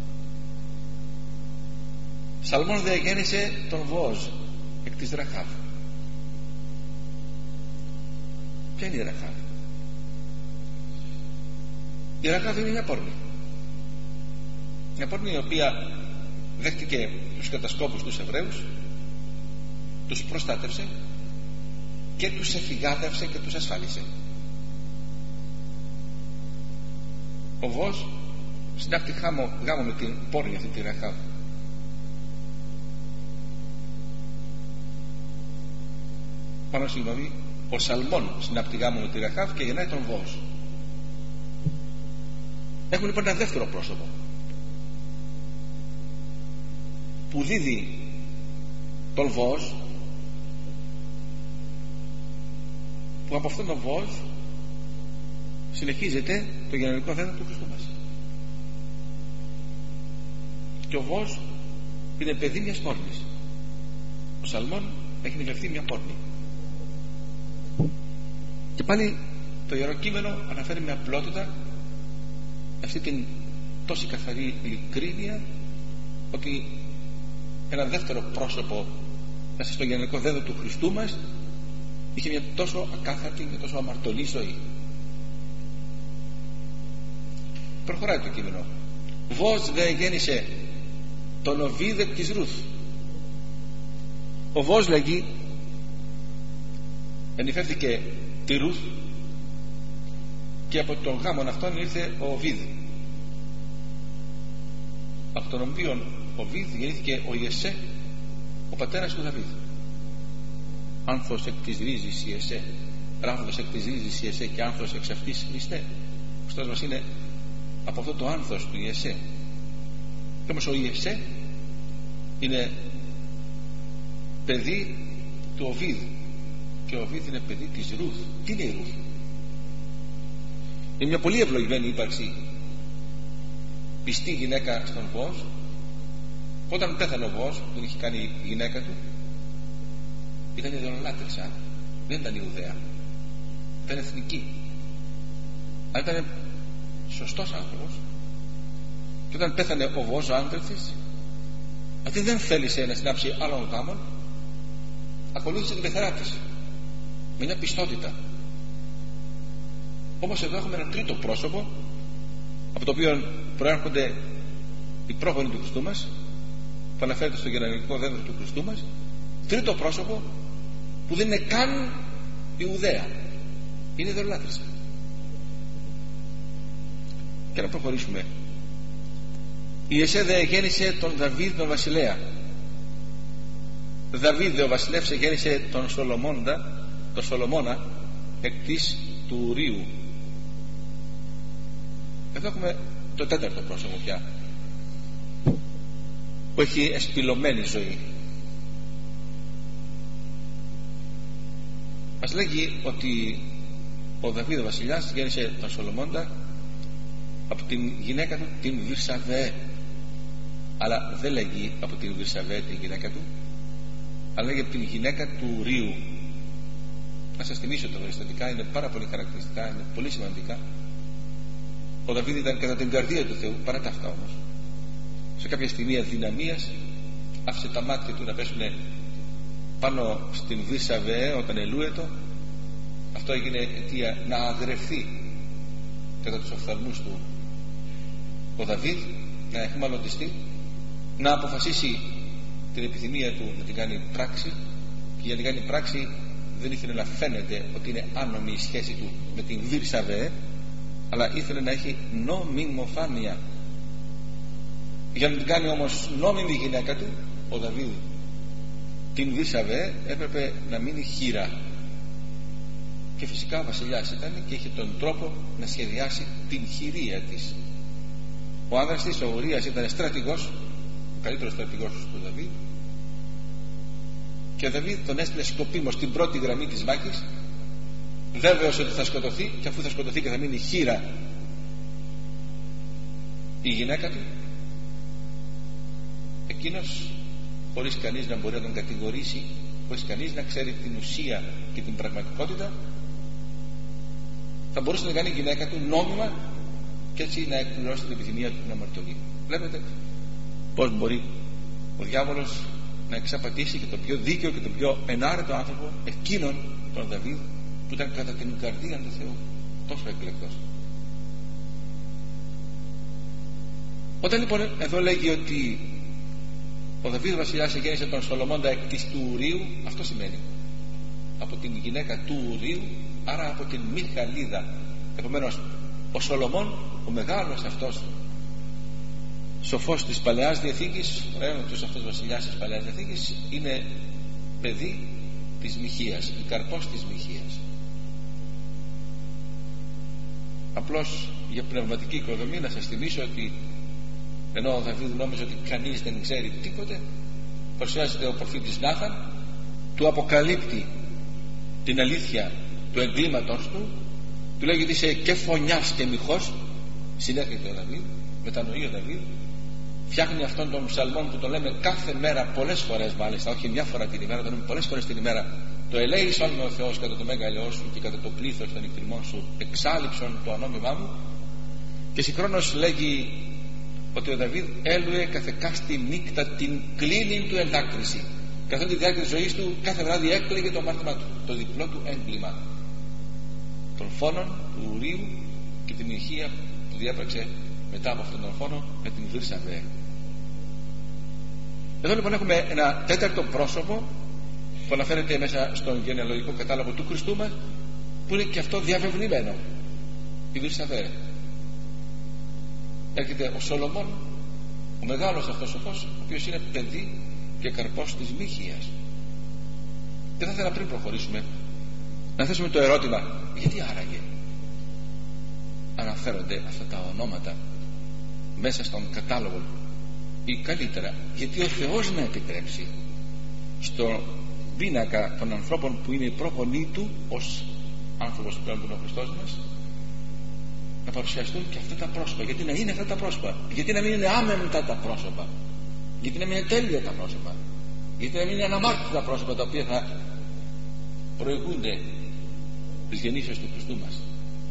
Σαλμόν δε γέννησε τον Βόζ εκ της Ραχάβ. Ποια είναι η Ραχάβ? Η Ραχάβ είναι μια πόρνη, μια πόρνη η οποία δέχτηκε τους κατασκόπους τους Εβραίους, τους προστάτευσε και τους εφηγάδευσε και τους ασφάλισε. Ο Βόζ συνάπτει γάμο με την πόρνη αυτή τη Ραχάβ. Ο Σαλμόν συνάπτει γάμο με τη Ραχάβ και γεννάει τον Βόζ. Έχουμε λοιπόν ένα δεύτερο πρόσωπο που δίδει τον Βόζ, που από αυτόν τον Βόζ συνεχίζεται το γενεαλογικό δέντρο του Χριστού μας. Και ο Βόζ είναι παιδί μιας πόρνης. Ο Σαλμόν έχει νικευτεί μια πόρνη. Και πάλι το Ιερό Κείμενο αναφέρει με απλότητα αυτή την τόση καθαρή ειλικρίνεια, ότι ένα δεύτερο πρόσωπο μέσα στο γενεαλογικό δέντρο του Χριστού μας είχε μια τόσο ακάθαρτη και τόσο αμαρτωλή ζωή. Προχωράει το κείμενο. Βόζ δε γέννησε τον Οβίδ εκ της Ρούθ. Ο Βόζ, λέγει, ενυφεύθηκε τη Ρούθ και από τον γάμον αυτόν ήρθε ο Οβίδ, από τον οποίον Οβίδ γεννήθηκε ο Ιεσέ, ο πατέρας του Δαβίδ. Άνθος εκ της ρίζης Ιεσέ, ράβδος εκ της ρίζης Ιεσέ και άνθος εξ αυτής Χριστέ. Ο Χριστός μας είναι από αυτό το άνθος του Ιεσέ. Και όμως ο Ιεσέ είναι παιδί του Οβίδ και ο Οβίδ είναι παιδί της Ρούθ. Τι είναι η Ρούθ? Είναι μια πολύ ευλογημένη ύπαρξη, πιστή γυναίκα στον Βόος. Όταν πέθανε ο Βόος, που είχε κάνει η γυναίκα του, ήταν ιδωλολάτρησα, δεν ήταν Ιουδαία, ήταν εθνική, αλλά ήταν σωστός άνθρωπος. Και όταν πέθανε ο Βόος, ο άντρας της, αυτή δεν θέλησε να συνάψει άλλων γάμων, ακολούθησε την πεθερά της με μια πιστότητα. Όμως εδώ έχουμε ένα τρίτο πρόσωπο, από το οποίο προέρχονται οι πρόγονοι του Χριστού μας, που αναφέρεται στο γενεαλογικό δέντρο του Χριστού μας. Τρίτο πρόσωπο που δεν είναι καν Ιουδαία, είναι ιδωλολάτρησα. Και να προχωρήσουμε. Η Ιεσέ δε γέννησε τον Δαβίδ τον βασιλέα. Δαβίδ ο βασιλεύς γέννησε τον Σολομώνα εκ της του Ουρίου. Εδώ έχουμε το τέταρτο πρόσωπο πια, που έχει εσπυλωμένη ζωή. Μας λέγει ότι ο Δαβίδ ο βασιλιάς γέννησε τον Σολομώντα από την γυναίκα του την Βυρσαβέ. Αλλά δεν λέγει από την Βυρσαβέ την γυναίκα του, αλλά λέγει από την γυναίκα του Ουρίου. Να σας θυμίσω τα περιστατικά, είναι πάρα πολύ χαρακτηριστικά, είναι πολύ σημαντικά. Ο Δαβίδ ήταν κατά την καρδία του Θεού, παρά τα αυτά όμως. Σε κάποια στιγμή αδυναμίας άφησε τα μάτια του να πέσουν πάνω στην Βυρσαβέ όταν ελούετο. Αυτό έγινε αιτία να αγρευθεί κατά τους οφθαλμούς του ο Δαβίδ, να εχμαλωτιστεί, να αποφασίσει την επιθυμία του να την κάνει πράξη. Και για να την κάνει πράξη δεν ήθελε να φαίνεται ότι είναι άνομη η σχέση του με την Βυρσαβέ, αλλά ήθελε να έχει νομιμοφάνεια. Για να την κάνει όμως νόμιμη γυναίκα του, ο Δαβίδ την Βυρσαβέ έπρεπε να μείνει χήρα. Και φυσικά ο βασιλιάς ήταν και είχε τον τρόπο να σχεδιάσει την χειρία της. Ο άνδρας της, ο Ουρίας, ήταν στρατηγός, ο καλύτερος στρατηγός του Δαβίδ, και ο Δαβίδ τον έστειλε σκοπίμως στην πρώτη γραμμή της μάχης, βέβαιος ότι θα σκοτωθεί, και αφού θα σκοτωθεί και θα μείνει χήρα η γυναίκα του, εκείνος, χωρίς κανείς να μπορεί να τον κατηγορήσει, χωρίς κανείς να ξέρει την ουσία και την πραγματικότητα, θα μπορούσε να κάνει η γυναίκα του νόμιμα και έτσι να εκπληρώσει την επιθυμία του να αμαρτωλεί. Βλέπετε πως μπορεί ο διάβολος να εξαπατήσει και το πιο δίκαιο και το πιο ενάρετο άνθρωπο, εκείνον τον Δαβίδ που ήταν κατά την καρδία του Θεού, τόσο εκλεκτός. Όταν λοιπόν εδώ λέγει ότι ο Δαβίδ βασιλιάς γέννησε τον Σολομώντα εκ της του Ουρίου, αυτό σημαίνει από την γυναίκα του Ουρίου, άρα από την Μιχαλίδα. Επομένως ο Σολομών, ο μεγάλος αυτός σοφός της Παλαιάς Διαθήκης, ο αίματος αυτός βασιλιάς της Παλαιάς Διαθήκης, είναι παιδί της Μιχίας, καρπός της Μιχίας. Απλώς για πνευματική οικοδομή να σας θυμίσω ότι ενώ ο Δαβίδ νόμιζε ότι κανείς δεν ξέρει τίποτε, παρουσιάζεται ο προφήτης Νάθαν, του αποκαλύπτει την αλήθεια του εγκλήματος του, του λέγει ότι είσαι και φωνιάς και μοιχός. Συνέρχεται ο Δαβίδ, μετανοεί ο Δαβίδ, φτιάχνει αυτόν τον ψαλμόν που το λέμε κάθε μέρα, πολλές φορές μάλιστα, όχι μια φορά την ημέρα, το λέμε πολλές φορές την ημέρα. Το ελέησον με ο Θεός κατά το μέγα ελαιός σου και κατά το πλήθος των εκτριμών σου, εξάλειψον το ανώμημά μου. Και συγχρόνως λέγει ότι ο Δαβίδ έλουε καθεκάστη νύκτα την κλίνη του ενδάκρυση. Καθ' όλη τη διάρκεια της ζωής του, κάθε βράδυ έκλαιγε το αμάρτημά του, το διπλό του έγκλημα των φόνων του Ουρίου και την ηχεία που διέπραξε μετά από αυτόν τον φόνο με την Βυρσαβέ. Εδώ λοιπόν έχουμε ένα τέταρτο πρόσωπο που αναφέρεται μέσα στον γενεαλογικό κατάλογο του Χριστού μας, που είναι και αυτό διαβεβλημένο, η Βυρσαβέ. Έρχεται ο Σολομών, ο μεγάλος αυτός σοφός, ο οποίος είναι παιδί και καρπός της Μίχειας. Και θα ήθελα πριν προχωρήσουμε να θέσουμε το ερώτημα, γιατί άραγε αναφέρονται αυτά τα ονόματα μέσα στον κατάλογο, ή καλύτερα γιατί ο Θεός να επιτρέψει στο πίνακα των ανθρώπων που είναι οι πρόγονοί του ως άνθρωπος πλέον που είναι ο Χριστός μας, να παρουσιαστούν και αυτά τα πρόσωπα. Γιατί να είναι αυτά τα πρόσωπα? Γιατί να μην είναι άμεμπτα τα πρόσωπα? Γιατί να μην είναι τέλεια τα πρόσωπα? Γιατί να μην είναι αναμάρτητα τα πρόσωπα τα οποία θα προηγούνται της γεννήσεως του Χριστού μας?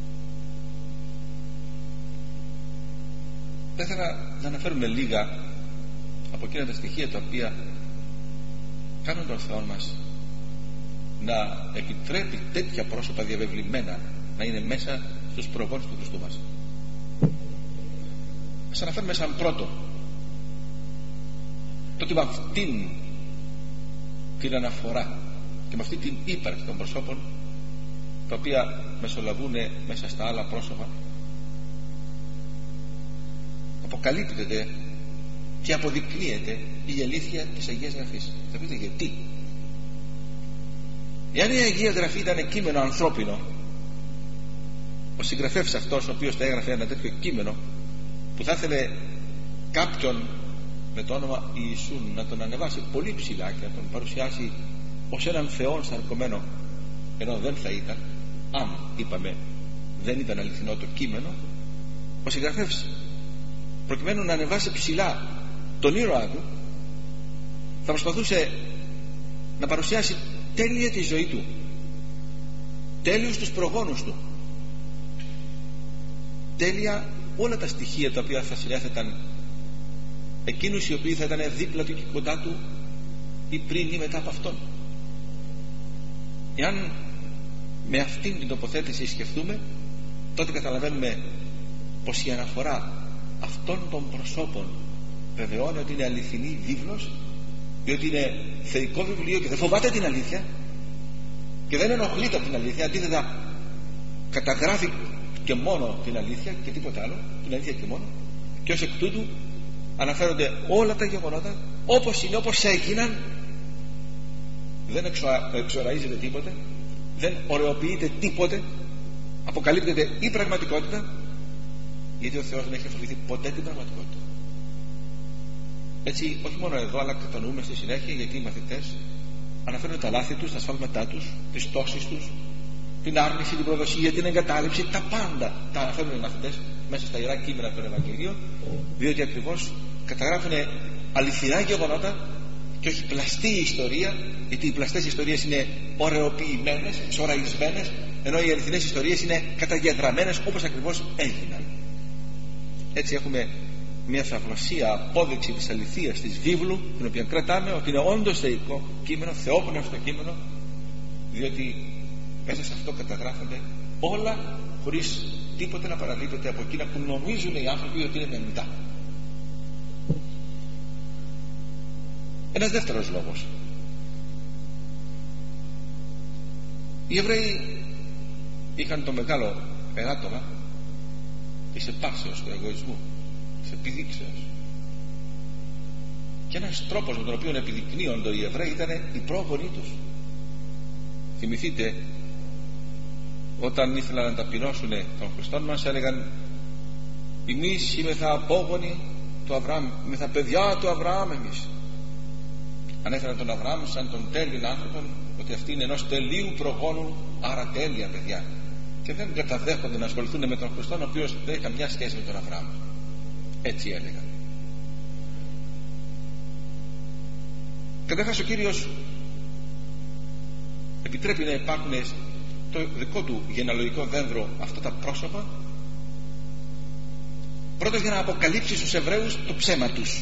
Θα ήθελα να αναφέρουμε λίγα από εκείνα τα στοιχεία τα οποία κάνουν τον Θεό μας να επιτρέπει τέτοια πρόσωπα διαβεβλημένα να είναι μέσα στους προγόνους του Χριστού μας. Ας αναφέρουμε σαν πρώτο το ότι με αυτήν την αναφορά και με αυτή την ύπαρξη των προσώπων τα οποία μεσολαβούν μέσα στα άλλα πρόσωπα αποκαλύπτεται και αποδεικνύεται η αλήθεια της Αγίας Γραφής. Θα πείτε γιατί? Εάν η Αγία Γραφή ήταν κείμενο ανθρώπινο, ο συγγραφέας αυτός ο οποίος θα έγραφε ένα τέτοιο κείμενο που θα ήθελε κάποιον με το όνομα Ιησούν να τον ανεβάσει πολύ ψηλά και να τον παρουσιάσει ως έναν Θεόν σαρκωμένο, ενώ δεν θα ήταν, αν είπαμε δεν ήταν αληθινό το κείμενο, ο συγγραφέας προκειμένου να ανεβάσει ψηλά τον ήρωά του θα προσπαθούσε να παρουσιάσει τέλεια τη ζωή του, τέλειους τους προγόνους του, τέλεια όλα τα στοιχεία τα οποία θα συνέθεταν εκείνους οι οποίοι θα ήταν δίπλα του και κοντά του ή πριν ή μετά από αυτόν. Εάν με αυτήν την τοποθέτηση σκεφτούμε, τότε καταλαβαίνουμε πως η αναφορά αυτών των προσώπων βεβαιώνει ότι είναι αληθινή βίβλος, διότι είναι θεϊκό βιβλίο και δεν φοβάται την αλήθεια και δεν ενοχλείται από την αλήθεια, αντίθετα καταγράφει και μόνο την αλήθεια και τίποτα άλλο, την αλήθεια και μόνο, και ως εκ τούτου αναφέρονται όλα τα γεγονότα όπως είναι, όπως έγιναν, δεν εξοραίζεται τίποτε, δεν ωρεοποιείται τίποτε, αποκαλύπτεται η πραγματικότητα, γιατί ο Θεός δεν έχει αφαιρεθεί ποτέ την πραγματικότητα. Έτσι, όχι μόνο εδώ, αλλά κατανοούμε στη συνέχεια, γιατί οι μαθητές αναφέρουν τα λάθη τους, τα σφάλματά τους, τις πτώσεις τους, την άρνηση, την προδοσία, την εγκατάλειψη, τα πάντα τα αναφέρουν οι μαθητές μέσα στα Ιερά κείμενα των Ευαγγελίων, διότι ακριβώς καταγράφουν αληθινά γεγονότα και όχι πλαστή ιστορία, γιατί οι πλαστές ιστορίες είναι ωρεοποιημένες, εξοραϊσμένες, ενώ οι αληθινές ιστορίες είναι καταγεγραμμένες όπως ακριβώς έγιναν. Έτσι έχουμε μια θαυμασία απόδειξη της αληθείας της βίβλου, την οποία κρατάμε ότι είναι όντως θεϊκό κείμενο, θεόπνευστο κείμενο, διότι μέσα σε αυτό καταγράφονται όλα χωρίς τίποτε να παραλείπεται από εκείνα που νομίζουν οι άνθρωποι ότι είναι μεμνητά. Ένας δεύτερος λόγος. Οι Εβραίοι είχαν το μεγάλο περάτωμα της επάρσεως, του εγωισμού, της επιδείξεως, και ένας τρόπος με τον οποίο επιδεικνύονται οι Εβραίοι ήταν οι πρόγονοι τους. Θυμηθείτε όταν ήθελαν να ταπεινώσουν τον Χριστόν μας, έλεγαν εμείς είμεθα απόγονοι του Αβραάμ, είμεθα παιδιά του Αβραάμ εμείς. Ανέφεραν τον Αβραάμ σαν τον τέλειο άνθρωπο, ότι αυτοί είναι ενός τελείου προγόνου, άρα τέλεια παιδιά, και δεν καταδέχονται να ασχοληθούν με τον Χριστό, ο οποίος δεν έχει καμιά σχέση με τον Αβραάμ. Έτσι έλεγαν. Καταρχάς ο Κύριος επιτρέπει να υπάρχουν το δικό του γενεαλογικό δένδρο αυτά τα πρόσωπα, πρώτος για να αποκαλύψει στους Εβραίους το ψέμα τους.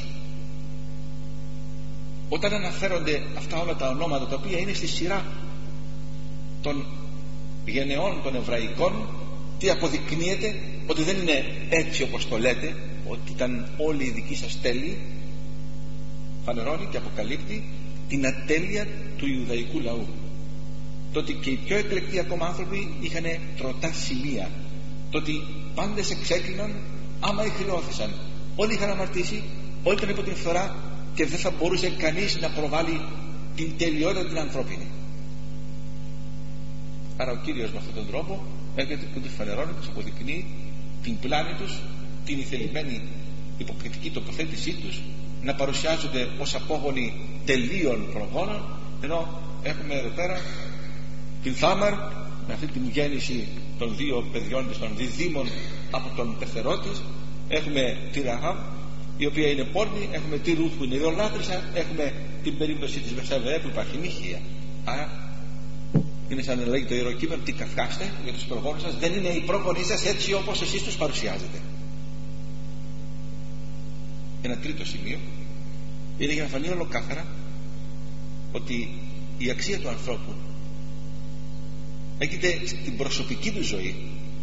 Όταν αναφέρονται αυτά όλα τα ονόματα τα οποία είναι στη σειρά των γενεών των Εβραϊκών, τι αποδεικνύεται? Ότι δεν είναι έτσι όπως το λέτε, ότι ήταν όλοι οι δικοί σας τέλειοι. Φανερώνει και αποκαλύπτει την ατέλεια του Ιουδαϊκού λαού, το ότι και οι πιο εκλεκτοί ακόμα άνθρωποι είχαν τροτά σημεία, το ότι πάντες εξέκλειναν άμα ηχριώθησαν, όλοι είχαν αμαρτήσει, όλοι ήταν υπό την φθορά και δεν θα μπορούσε κανείς να προβάλλει την τελειότητα την ανθρώπινη. Άρα ο Κύριος με αυτόν τον τρόπο έρχεται και τους φανερώνει, τους αποδεικνύει την πλάνη τους, την ηθελημένη υποκριτική τοποθέτησή τους, να παρουσιάζονται ως απόγονοι τελείων προγόνων, ενώ έχουμε εδώ πέρα την Θάμαρ με αυτή την γέννηση των δύο παιδιών της, των διδήμων από τον πεθερό της. Έχουμε τη Ραχάβ, η οποία είναι πόρνη, έχουμε τη Ρούθ που είναι ιδωλάτρησα, έχουμε την περίπτωση της Βερσαβέ που υπάρχει νηχεία. Άρα είναι σαν να λέγει το Ιερό Κείμενο, τι καυχάστε για τους προγόνους σας, δεν είναι οι πρόγονοί σας έτσι όπως εσείς τους παρουσιάζετε. Ένα τρίτο σημείο είναι για να φανεί ολοκάθαρα ότι η αξία του ανθρώπου έχετε στην προσωπική του ζωή,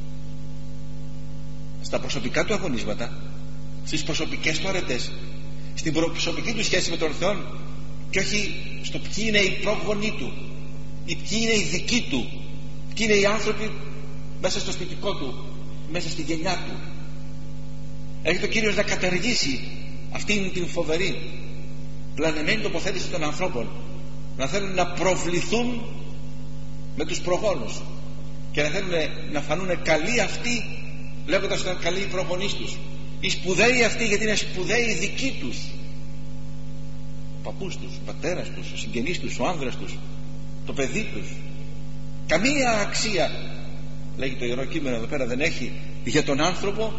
στα προσωπικά του αγωνίσματα, στις προσωπικές του αρετές, στην προσωπική του σχέση με τον Θεό, και όχι στο ποιοι είναι οι πρόγονοί του ή ποιοι είναι οι δικοί του, ποιοι είναι οι άνθρωποι μέσα στο σπιτικό του, μέσα στη γενιά του. Έχει ο Κύριος να καταργήσει αυτήν την φοβερή πλανεμένη τοποθέτηση των ανθρώπων, να θέλουν να προβληθούν με τους προγόνους και να θέλουν να φανούν καλοί αυτοί λέγοντας ότι ήταν καλοί οι προγονείς τους, οι σπουδαίοι αυτοί γιατί είναι σπουδαίοι οι δικοί τους, ο παππούς τους, ο πατέρας τους, ο συγγενής τους, ο άνδρας τους, το παιδί τους. Καμία αξία, λέγει το Ιερό Κείμενο εδώ πέρα, δεν έχει για τον άνθρωπο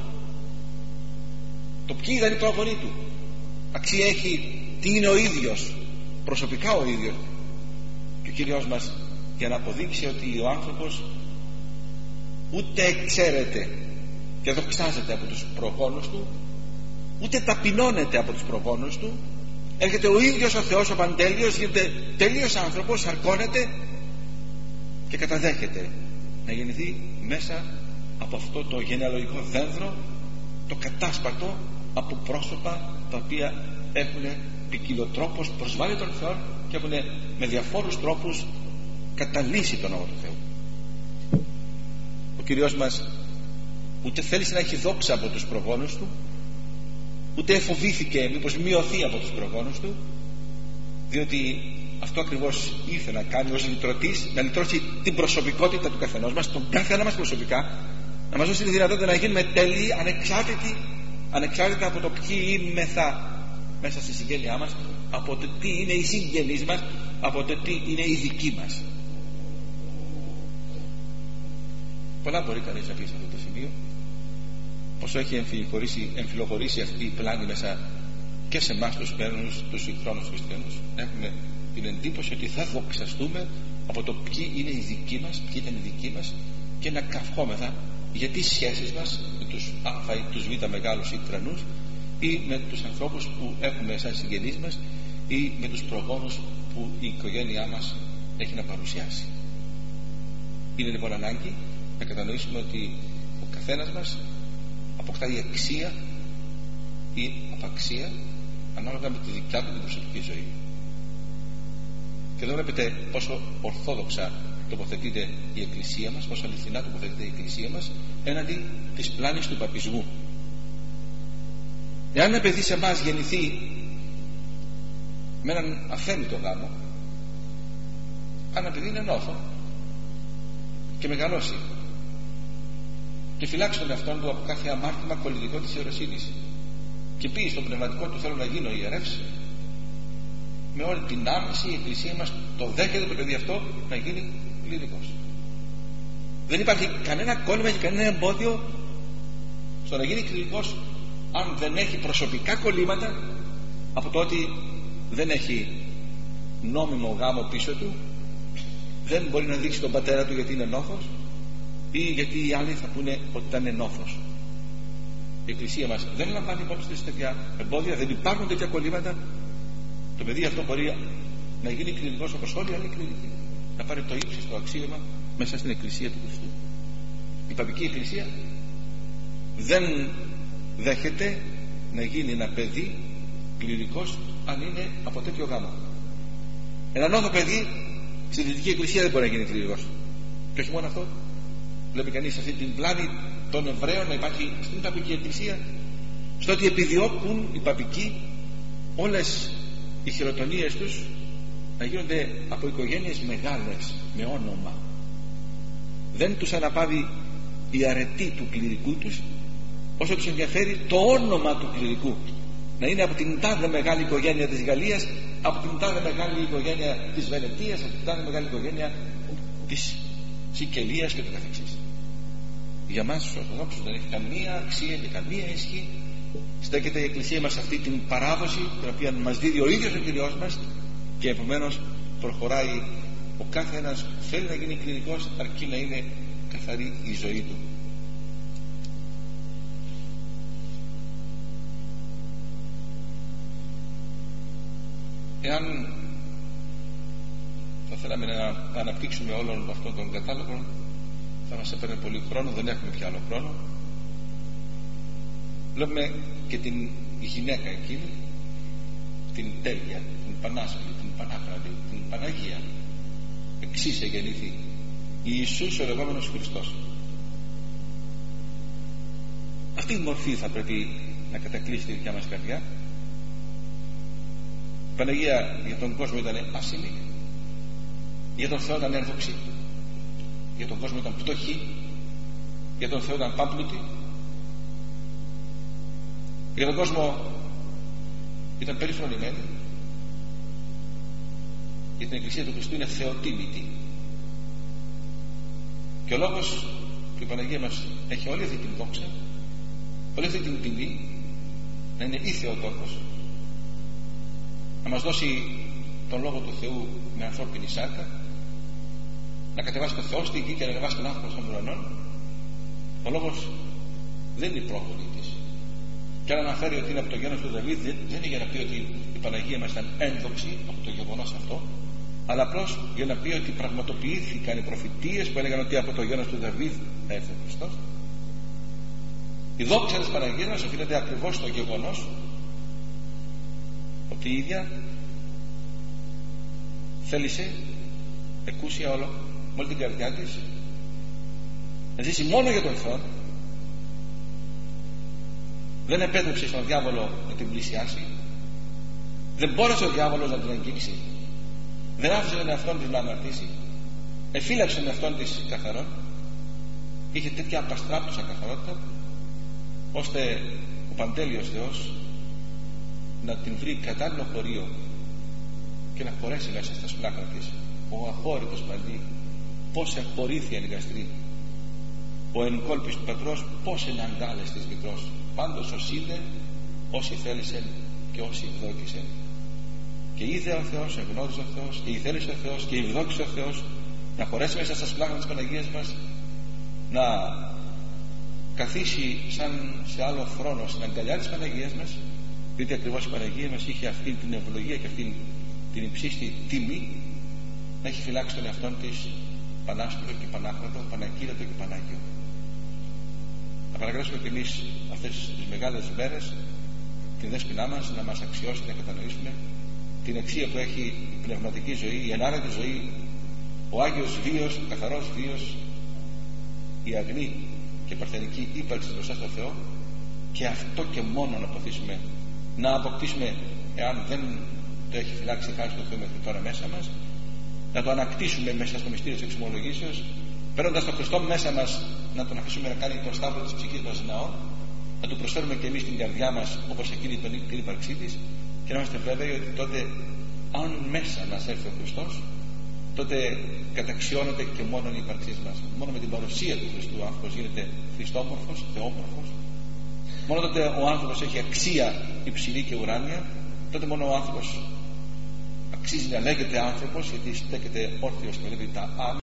το ποιοι ήταν οι πρόγονοί του. Αξία έχει τι είναι ο ίδιος, προσωπικά ο ίδιος. Και ο Κύριος μας, για να αποδείξει ότι ο άνθρωπος ούτε εξαίρεται και δοξάζεται από τους προγόνους του, ούτε ταπεινώνεται από τους προγόνους του, έρχεται ο ίδιος ο Θεός ο Παντέλειος, γίνεται τελείως άνθρωπος, αρκώνεται και καταδέχεται να γεννηθεί μέσα από αυτό το γενεαλογικό δένδρο, το κατάσπαρτο από πρόσωπα τα οποία έχουν ποικιλοτρόπως προσβάλει τον Θεό και έχουν με διαφόρους τρόπους καταλύσει τον όνομα του Θεού. Ο Κύριος μας ούτε θέλησε να έχει δόξα από τους προγόνους του, ούτε φοβήθηκε μήπως μειωθεί από τους προγόνους του, διότι αυτό ακριβώς ήθελε να κάνει ως λυτρωτής, να λυτρώσει την προσωπικότητα του καθενός μας, τον καθένα μας προσωπικά, να μας δώσει τη δυνατότητα να γίνουμε τέλειοι, ανεξάρτητα από το ποιοι είμεθα μέσα στη συγγένειά μας, από το τι είναι οι συγγενείς μας, από το τι είναι οι δικοί μας. Πολλά μπορεί κανείς να πει σε αυτό το σημείο, πόσο έχει εμφυλοχωρήσει αυτή η πλάνη μέσα και σε εμάς τους παίρνους, τους συγχρόνους χριστιανούς. Έχουμε την εντύπωση ότι θα δοξαστούμε από το ποιοι είναι οι δικοί μας, ποιοι ήταν οι δικοί μας, και να καυχόμεθα για τις σχέσεις μας με τους α ή τους β μεγάλους ή τρανούς, ή με τους ανθρώπους που έχουμε σαν συγγενείς μας, ή με τους προγόνους που η οικογένειά μας έχει να παρουσιάσει. Είναι λοιπόν ανάγκη να κατανοήσουμε ότι ο καθένας μας αποκτάει αξία ή απαξία ανάλογα με τη δικιά του την προσωπική ζωή. Και εδώ βλέπετε πόσο ορθόδοξα τοποθετείται η Εκκλησία μας, πόσο αληθινά τοποθετείται η Εκκλησία μας έναντι της πλάνης του παπισμού. Εάν ένα παιδί σε εμάς γεννηθεί με έναν αθέμητο γάμο, αν ένα παιδί είναι νόθο και μεγαλώσει και φυλάξει τον εαυτόν του από κάθε αμάρτημα κολλητικό της ιεροσύνης και πει στο πνευματικό του θέλω να γίνω ιερεύς, με όλη την άμεση η Εκκλησία μας το δέχεται το παιδί αυτό να γίνει κληρικός. Δεν υπάρχει κανένα κόλλημα και κανένα εμπόδιο στο να γίνει κληρικός, αν δεν έχει προσωπικά κολλήματα από το ότι δεν έχει νόμιμο γάμο πίσω του, δεν μπορεί να δείξει τον πατέρα του γιατί είναι νόθος, ή γιατί οι άλλοι θα πούνε ότι ήταν νόθος. Η Εκκλησία μας δεν λαμβάνει υπόψη της τέτοια εμπόδια, δεν υπάρχουν τέτοια κολλήματα. Το παιδί αυτό μπορεί να γίνει κληρικός όπως όλοι οι άλλοι κληρικοί, να πάρει το ύψιστο αξίωμα μέσα στην Εκκλησία του Χριστού. Η παπική Εκκλησία δεν δέχεται να γίνει ένα παιδί κληρικός αν είναι από τέτοιο γάμο. Ένα νόθο παιδί στη Δυτική Εκκλησία δεν μπορεί να γίνει κληρικός. Και όχι μόνο αυτό, βλέπει κανείς αυτή την πλάνη των Εβραίων να υπάρχει στην παπική Εκκλησία, στο ότι επιδιώκουν οι παπικοί όλες οι χειροτονίες τους να γίνονται από οικογένειες μεγάλες με όνομα. Δεν τους αναπαύει η αρετή του κληρικού τους, όσο τους ενδιαφέρει το όνομα του κληρικού, να είναι από την τάδε μεγάλη οικογένεια της Γαλλίας, από την τάδε μεγάλη οικογένεια της Βενετίας, από την τάδε μεγάλη οικογένεια της Σικελίας και το καθεξής. Για μας τους Ορθοδόξους δεν έχει καμία αξία και καμία ισχύ. Στέκεται η Εκκλησία μας αυτή την παράδοση την οποία μας δίδει ο ίδιος ο Κυριός μας, και επομένως προχωράει ο κάθε ένας που θέλει να γίνει κληρικός, αρκεί να είναι καθαρή η ζωή του. Εάν θα θέλαμε να αναπτύξουμε όλον αυτόν τον κατάλογο, θα μας έπαιρνε πολύ χρόνο, δεν έχουμε πια άλλο χρόνο. Βλέπουμε και την γυναίκα εκείνη, την τέλεια, την πανάσχολη, την πανάκρατη, την Παναγία. Εξής εγεννήθη Ιησούς ο λεγόμενος Χριστός. Αυτή η μορφή θα πρέπει να κατακλείσει τη δικιά μας καρδιά. Η Παναγία για τον κόσμο ήταν άσημη, για τον Θεό ήταν ένδοξη, για τον κόσμο ήταν πτωχή, για τον Θεό ήταν πάμπλουτη, για τον κόσμο ήταν περιφρονημένη, για την Εκκλησία του Χριστού είναι θεοτίμητη. Και ο λόγος που η Παναγία μας έχει όλη αυτή την δόξα, όλη αυτή την τιμή, να είναι ή Θεοτόκος, να μας δώσει τον Λόγο του Θεού με ανθρώπινη σάρκα, να κατεβάσει το Θεό στη γη και να ανεβάσει τον άνθρωπο στον ουρανό. Ο λόγος δεν είναι η πρόγονη της. Και αν αναφέρει ότι είναι από το γένος του Δαβίδ, δεν είναι για να πει ότι η Παναγία μας ήταν ένδοξη από το γεγονός αυτό, αλλά απλώς για να πει ότι πραγματοποιήθηκαν οι προφητείες που έλεγαν ότι από το γένος του Δαβίδ θα έρθει ο Χριστός. Η δόξα της Παναγίας μας οφείλεται ακριβώς στο γεγονός ότι η ίδια θέλησε εκούσια όλο με όλη την καρδιά της να ζήσει μόνο για τον Θεό. Δεν επέτρεψε στον διάβολο να την πλησιάσει, δεν μπόρεσε ο διάβολος να την αγγίξει, δεν άφησε τον εαυτόν της να αμαρτήσει, εφύλαξε τον εαυτόν της καθαρό, είχε τέτοια απαστράπτουσα καθαρότητα ώστε ο Παντέλειος Θεός να την βρει κατάλληλο χωρίο και να χωρέσει μέσα στα σπλάκρα της. Ο αχώρητος παντή πως εχωρήθη εν γαστρή, ο εν κόλπης του πατρός πως εν αγκάλες της μητρός. Πάντως ως είδε όσοι θέλησεν και όσοι ευδόκησεν. Και είδε ο Θεός, εγνώριζε ο Θεός και ηθέλησε ο Θεός και ευδόκησε ο Θεός να χωρέσει μέσα στα σπλάκρα της Παναγίας μας, να καθίσει σαν σε άλλο χρόνο στην αγκαλιά της Παναγίας μας, διότι ακριβώς η Παναγία μας είχε αυτή την ευλογία και αυτή την υψίστη τιμή να έχει φυλάξει τον εαυτόν της πανάσπρο και πανάκρατο, πανακύρατο και πανάγιο. Να παρακαλέσουμε και εμείς αυτές τις μεγάλες μέρες την δέσποινά μας να μας αξιώσει, να κατανοήσουμε την αξία που έχει η πνευματική ζωή, η ενάρετη ζωή, ο Άγιος βίος, ο καθαρός βίος, η αγνή και παρθενική ύπαρξη μπροστά στο Θεό, και αυτό και μόνο να αποκτήσουμε, να αποκτήσουμε, εάν δεν το έχει φυλάξει χάρη στο Θεό μέχρι τώρα μέσα μας, να το ανακτήσουμε μέσα στο μυστήριο της εξομολογήσεως, παίρνοντας τον Χριστό μέσα μας, να τον αφήσουμε να κάνει το σταύρο της ψυχής μας ναό, να του προσφέρουμε και εμείς την καρδιά μας όπως εκείνη την ύπαρξή της, και να είμαστε βέβαιοι ότι τότε, αν μέσα μας έρθει ο Χριστός, τότε καταξιώνεται και μόνο η ύπαρξή μας. Μόνο με την παρουσία του Χριστού ο άνθρωπος γίνεται χριστόμορφος, θεόμορφος. Μόνο τότε ο άνθρωπος έχει αξία υψηλή και ουράνια. Τότε μόνο ο άνθρωπος αξίζει να λέγεται άνθρωπος, γιατί στέκεται όρθιος και βλέπει τα